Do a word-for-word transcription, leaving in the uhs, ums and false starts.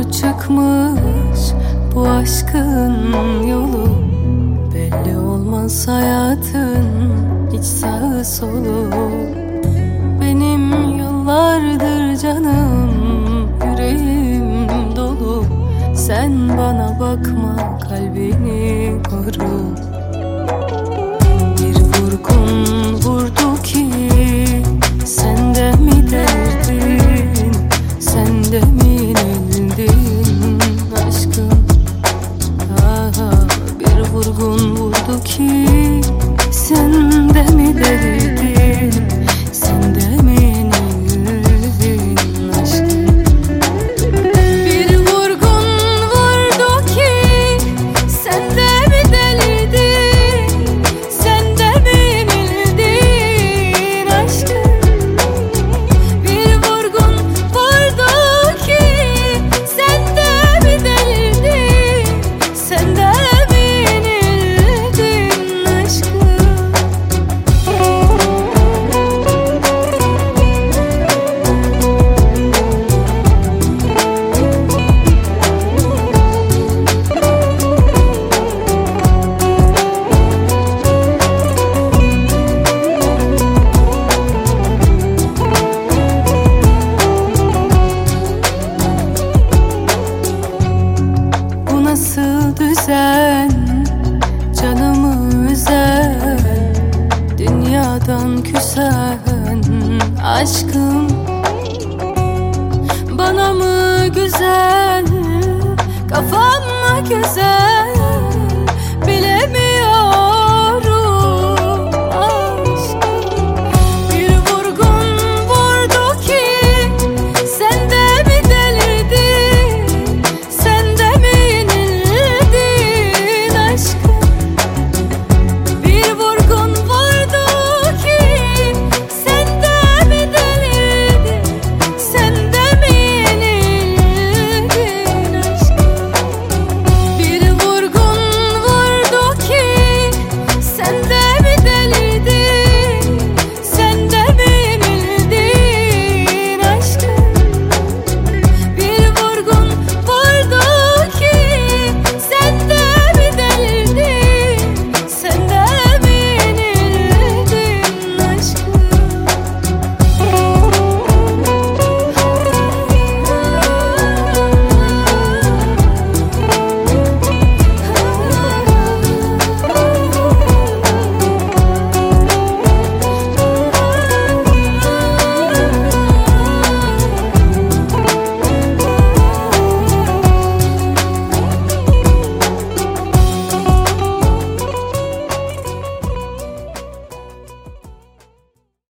zor çıkmış bu aşkın yolu. Belli olmaz hayatın hiç sağı solu. Benim yıllardır canım yüreğim dolu. Sen bana bakma, kalbini koru. Bir vurgun vurdu ki sen de mi derdin, sen de mi yenildin aşkım? Aha, bir vurgun vurdu ki sen de mi derdin, sen de mi yenildin aşkım? Bir vurgun vurdu ki sen de mi delidin, sen de mi yenildin aşkım? Bir vurgun vurdu ki sen de mi delidin, sen de mi yenildin aşkım? Bu nasıl düzen, canımı üzen, dünyadan küsen aşkım? Bana mı güzel, kafam mı güzel?